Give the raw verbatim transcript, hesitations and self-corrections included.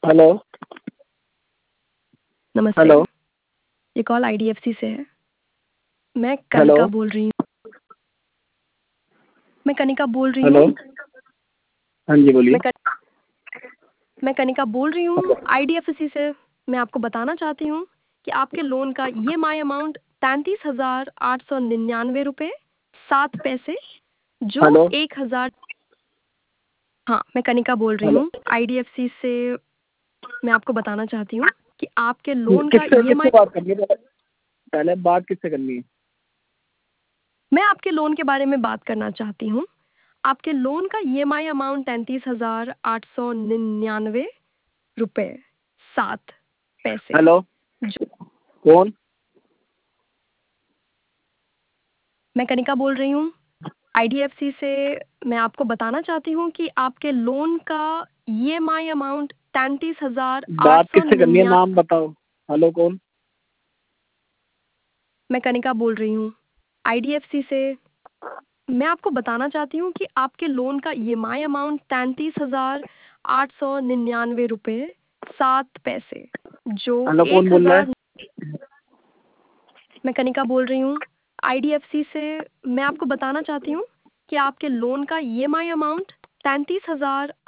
Hello. नमस्ते। Hello. ये call IDFC से है। मैं हेलो। कनिका बोल रही हूँ। मैं कनिका बोल रही हेलो। हूँ। हाँ जी, बोलिए। मैं कन... मैं कनिका बोल रही हूँ आईडीएफसी से। मैं आपको बताना चाहती हूँ कि आपके लोन का ईएमआई अमाउंट तैंतीस हजार आठ सौ निन्यानवे रुपये सात पैसे जो हेलो। एक हजार हाँ, मैं कनिका बोल रही हेलो। हूँ आईडीएफसी से। मैं आपको बताना चाहती हूँ कि आपके लोन का किससे ईएमआई किससे बात करनी है पहले? पहले बात किससे करनी है? मैं आपके लोन के बारे में बात करना चाहती हूँ। आपके लोन का ईएमआई अमाउंट तैंतीस हजार आठ सौ निन्यानवे रुपये सात पैसे हेलो। जो कौन? मैं कनिका बोल रही हूँ आईडीएफसी से। मैं आपको बताना चाहती हूँ कि आपके लोन का ईएमआई अमाउंट तैंतीस हजार आठ बात सौ किससे करनी है? निन्यानवे नाम बताओ। हेलो, कौन? मैं कनिका बोल रही हूँ आईडीएफसी से। मैं आपको बताना चाहती हूँ कि आपके लोन का ईएमआई अमाउंट तैंतीस हजार आठ सौ निन्यानवे रुपये सात पैसे जो हेलो, कौन एक बोल रहा है? हजार मैं कनिका बोल रही हूँ आईडीएफसी से। मैं आपको बताना चाहती हूँ कि आपके लोन का ईएमआई अमाउंट तैंतीस हजार